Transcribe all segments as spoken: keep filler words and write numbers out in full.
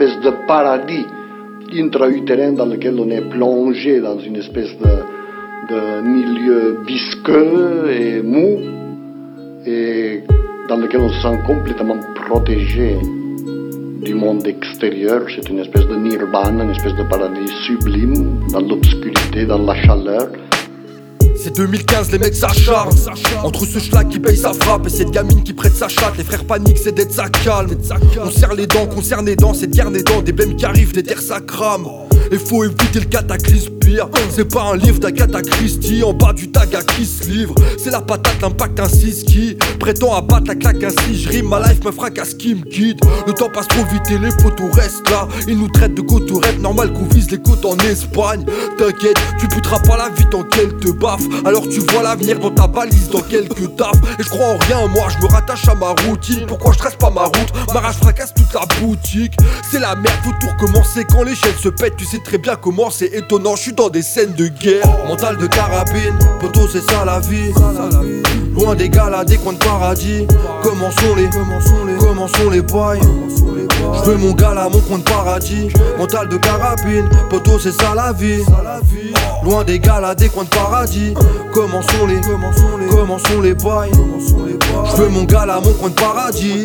espèce de paradis intra-utérin dans lequel on est plongé dans une espèce de, de milieu visqueux et mou, et dans lequel on se sent complètement protégé du monde extérieur. C'est une espèce de nirvana, une espèce de paradis sublime, dans l'obscurité, dans la chaleur. C'est deux mille quinze, les mecs s'acharnent entre ce schlag qui paye sa frappe et cette gamine qui prête sa chatte. Les frères paniquent, c'est d'être ça calme. On serre les dents, concerné dans cette guerre des dents, des blèmes qui arrivent, des terres ça crame. Et faut éviter le cataclysme pire. C'est pas un livre d'Agatha Christie, en bas du tag à qui se livre. C'est la patate, l'impact ainsi qui prétend abattre la claque ainsi. Je rime, ma life me fracasse qui me guide. Le temps passe trop vite et les potos restent là. Ils nous traitent de cotorette, normal qu'on vise les côtes en Espagne. T'inquiète, tu buteras pas la vie tant qu'elle te baffe. Alors tu vois l'avenir dans ta balise dans quelques taffes. Et je crois en rien, moi je me rattache à ma routine. Pourquoi je trace pas ma route? Ma rage fracasse toute la boutique. C'est la merde, faut tout recommencer. Quand l'échelle se pète, tu sais très bien comment c'est étonnant. Je suis dans des scènes de guerre. Mental de carabine, poteau c'est ça la vie. Loin des galas, des coins de paradis. Comment sont les, comment sont les bails? Je veux mon gars là, mon coin de paradis. Mental de carabine, poteau c'est ça la vie. Loin des galas, des coins de paradis. Comment sont les, comment sont les bails? Je veux mon gars là, mon coin de paradis.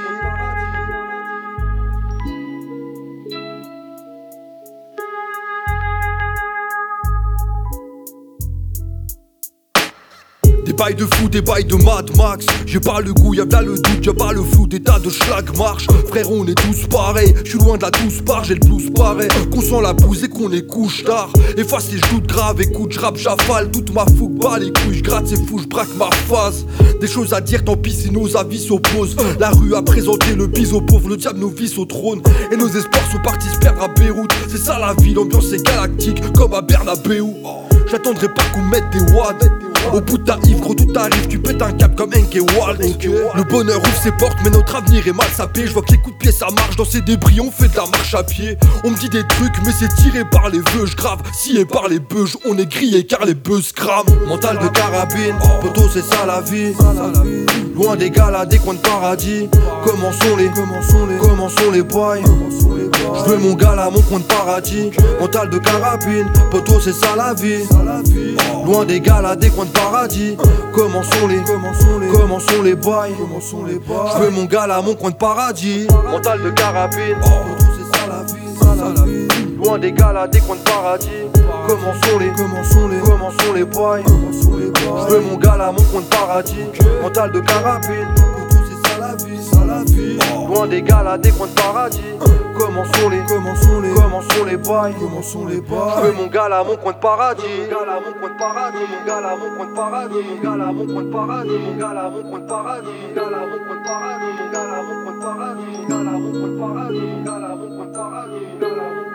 Des bails de fou, des bails de Mad Max. J'ai pas le goût, y'a pas le doute, y'a pas le flou, des tas de schlag marche. Frère, on est tous pareils, je suis loin de la douce part, j'ai le blues pareil. Qu'on sent la bouse et qu'on est couche tard. Efface les genoux de grave, écoute, j'rappe, j'affale. Toute ma fougue bat les couilles, j'gratte, c'est fou, j'braque ma phase. Des choses à dire, tant pis si nos avis s'opposent. La rue a présenté le bis aux pauvres, le diable nos vies au trône. Et nos espoirs sont partis se perdre à Beyrouth. C'est ça la vie, l'ambiance est galactique, comme à Bernabeu. J'attendrai pas qu'on mette des watts. Au bout de ta ivre, gros tout arrive, tu pètes un cap comme Henk et Walt. Le bonheur ouvre ses portes, mais notre avenir est mal sapé. Je vois que les coups de pied ça marche, dans ces débris on fait de la marche à pied. On me dit des trucs, mais c'est tiré par les vœux. J'grave, scié par les beuges, on est grillé car les buzz crament. Mental de carabine, poteau c'est ça la vie. Loin des galas, des coins de paradis. Comment sont les, comment sont les bails? Je veux mon gars là, mon coin de paradis. Mental de carabine, poteau c'est ça la vie. Loin des galas, des coins de paradis. Comment sont les, comment sont les bails? Je veux mon gars là, mon coin de paradis. Mental de carabine, poteau c'est ça la vie. Loin des galas, des coins de paradis. Comment sont les, comment sont les bails? Je veux mon gars là, mon coin de paradis. Mental de carabine, poteau c'est ça la vie, ça la vie. Loin des galas, des coins de paradis. Comment sont les, comment sont les, comment sont les bails? Comment sont les bails? Je veux mon gars là, mon coin de paradis. Mon gars là, mon coin de paradis. Mon gars là, mon coin de paradis. Mon gars là, mon coin de paradis. Mon gars là, mon coin de paradis. Mon gars là, mon coin de paradis. Mon gars là, mon coin de paradis. Mon gars là, mon coin de paradis. Mon gars là, mon coin de paradis. Mon gars là, mon